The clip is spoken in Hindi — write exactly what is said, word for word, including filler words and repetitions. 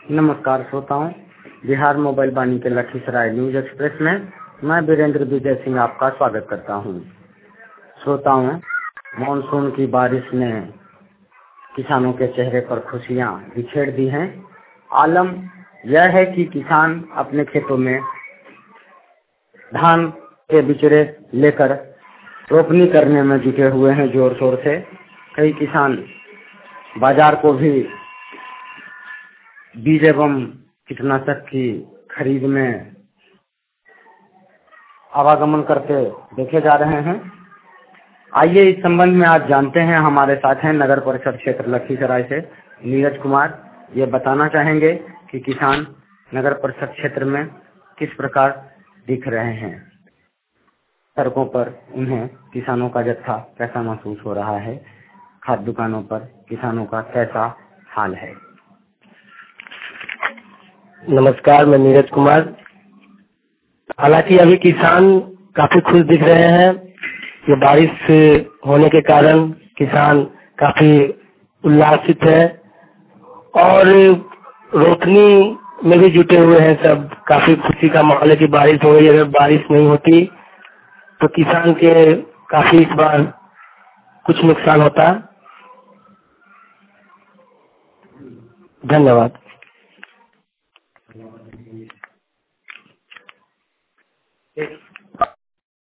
नमस्कार श्रोताओं, बिहार मोबाइल वाणी के लखीसराय न्यूज एक्सप्रेस में मैं वीरेंद्र विजय सिंह आपका स्वागत करता हूं। श्रोताओं, मानसून की बारिश ने किसानों के चेहरे पर खुशियां बिखेर दी हैं। आलम यह है कि किसान अपने खेतों में धान के बिचड़े लेकर रोपनी करने में जुटे हुए हैं जोर शोर से। कई किसान बाजार को भी बीज एवं कीटनाशक की खरीद में आवागमन करते देखे जा रहे हैं। आइए इस संबंध में आज जानते हैं। हमारे साथ हैं नगर परिषद क्षेत्र लखीसराय से नीरज कुमार। ये बताना चाहेंगे कि किसान नगर परिषद क्षेत्र में किस प्रकार दिख रहे हैं। सड़कों पर उन्हें किसानों का जत्था कैसा महसूस हो रहा है, खाद दुकानों पर किसानों का कैसा हाल है। नमस्कार, मैं नीरज कुमार। हालांकि अभी किसान काफी खुश दिख रहे हैं। ये बारिश होने के कारण किसान काफी उल्लासित है और रोपनी में भी जुटे हुए हैं। सब काफी खुशी का माहौल है कि बारिश हो रही है। अगर बारिश नहीं होती तो किसान के काफी इस बार कुछ नुकसान होता। धन्यवाद।